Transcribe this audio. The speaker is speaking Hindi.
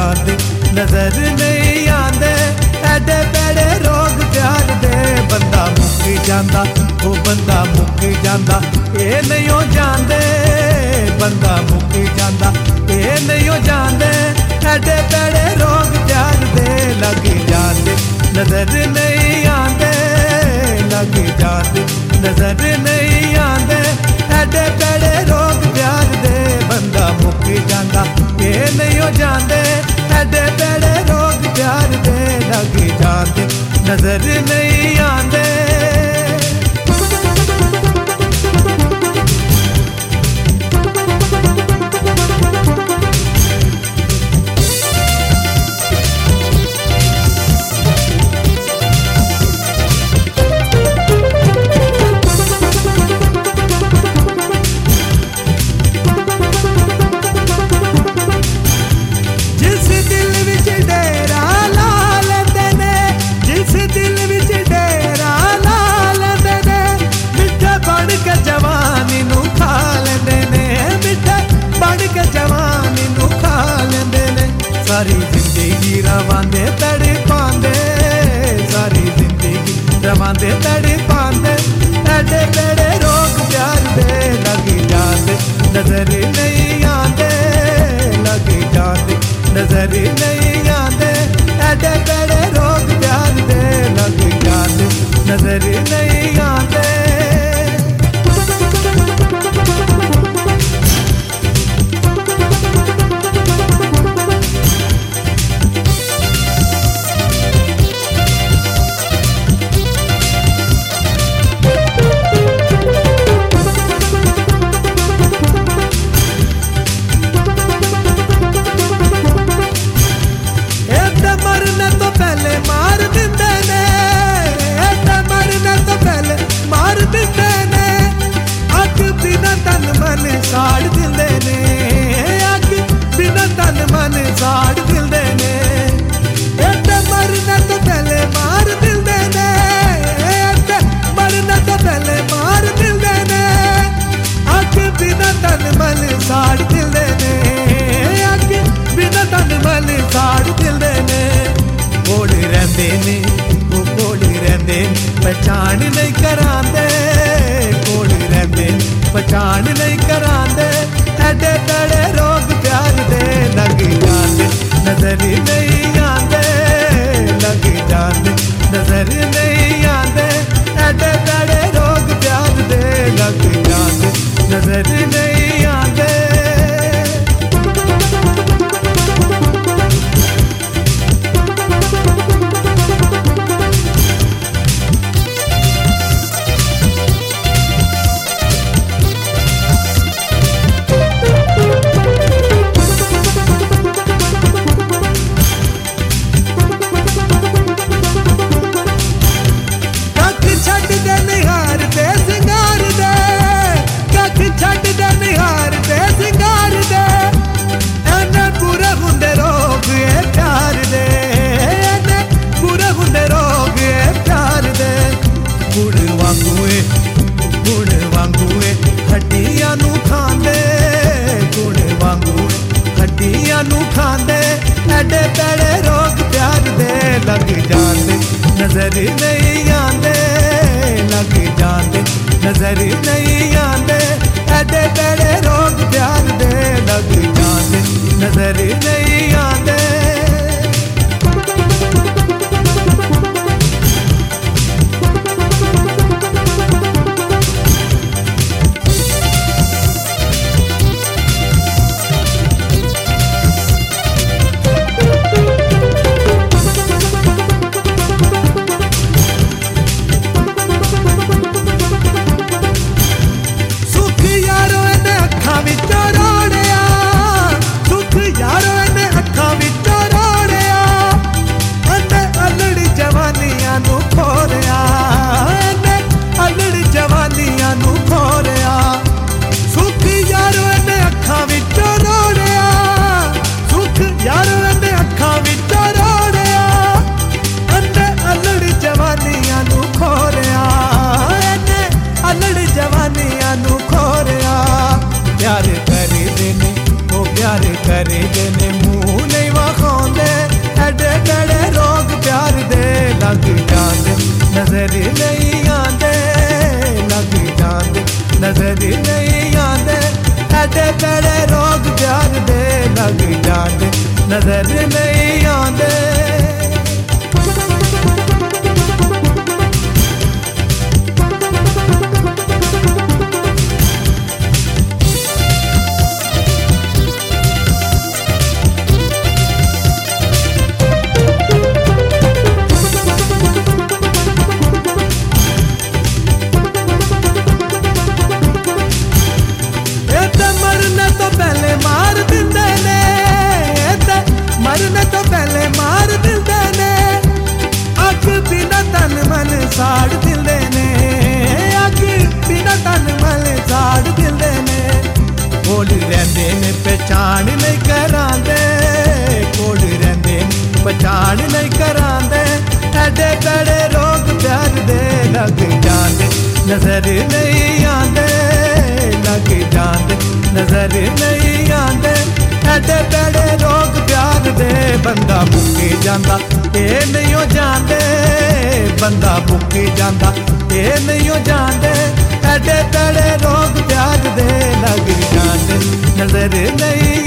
जाते नजर नहीं आते। एडे पेड़े रोग प्यार दे बंदा मुक्की जाता, वो बंदा मुक्की जाता, ये नहीं हो जाते बंदा मुक्की जाता, ये नहीं हो जाते। एडे पेड़े रोग प्यार दे लगी जाते नजर नहीं आते, लगी जाते नजर नहीं आते। एडे पेड़े रोग प्यार दे बंदा मुक्की जाता, ये नहीं हो जाते। एडे पेड़े रोग प्यार दे लगी जाते नजर नहीं आते। सारी जिंदगी रवांदे तड़ी पांदे, सारी जिंदगी रवांदे तड़ी पांदे। एडे पेड़े रोग प्यार दे लगी जाते नजर नहीं आते, लगी जाते नजर नहीं आते। एडे पेड़े रोग प्यार दे लगी जाते नजर नहीं आते। साड़ दिंदे ने अग बिना तन मन साड़ दिंदे ने। एडे मरने तो पहले मार दिंदे ने, एडे मरने तो पहले मार दिंदे ने। अग बिना तन मन साड़ दिंदे ने, अग बिना तन मन साड़ दिंदे ने। कोल रहंदे ने वो कोल रहंदे पहचान नहीं करांदे, कोल रहंदे पहचान नहीं करांदे। एडे पेड़े रोग प्यार दे लगी जाते नजर नहीं आते, लगी जाते नजर नहीं आते। एडे पेड़े रोग प्यार दे लगी जाते नजर नहीं आते। एडे पेड़े रोग प्यार दे लग जाते नजर नहीं आते, लग जाते नजर नहीं आते। एडे पेड़े रोग प्यार दे लग जाते नजर नहीं आते। प्यार करे देने मुँह नहीं वखो एडे बड़े रोग प्यार दे लग जाते नजर नहीं आते, लग जाते नजर नहीं आते, एडे बड़े रोग प्यार दे लग जाते नजर नहीं आते। मरने तो पहले मार दिंदे ने, मरने तो पहले मार दिंदे ने, अग बिना तन मन साड़ दिंदे ने, अग बिना तन मन साड़ दिंदे ने। कोल रहिंदे ने पहचान नहीं करांदे, कोल रहिंदे पहचान नहीं करांदे, एडे बड़े रोग प्यार दे लग जांदे नजर नहीं आंदे, लग जांदे नजर नहीं आंदे, एडे बड़े रोग प्यार दे बंदा मुक्की जांदा ये नहीं हो जांदे, बंदा मुक्की जांदा ये नहीं हो जांदे, एडे बड़े रोग प्यार दे लग जांदे नजर नहीं